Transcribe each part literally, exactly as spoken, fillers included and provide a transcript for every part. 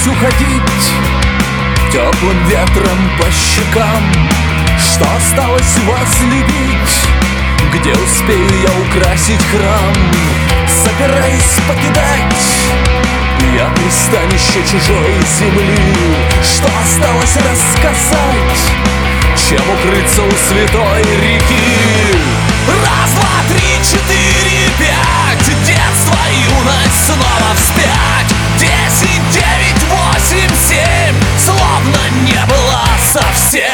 собираюсь уходить теплым ветром по щекам. Что осталось вас любить? Где успею я украсить храм? Собираюсь покидать я пристанище чужой земли. Что осталось рассказать? Чем укрыться у святой реки? Раз, два, три, четыре, пять. Детство, юность, снова вспять. Десять, девять, восемь, семь. Словно не было совсем.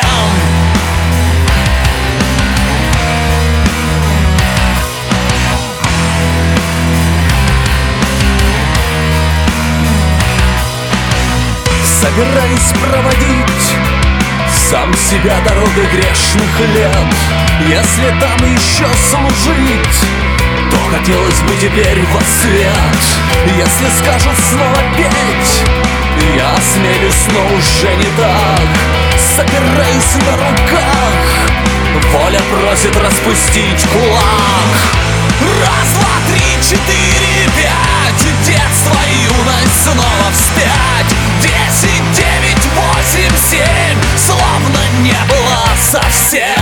Собираюсь проводить сам себя дорогой грешных лет. Если там еще служить, то хотелось бы теперь во свет. Если скажут снова петь, я осмелюсь, но уже не так. Собираюсь на руках, воля просит распустить кулак. Раз, два, три, четыре, пять. Детство, юность, снова вспять. Десять, девять, восемь, семь. Словно не было совсем.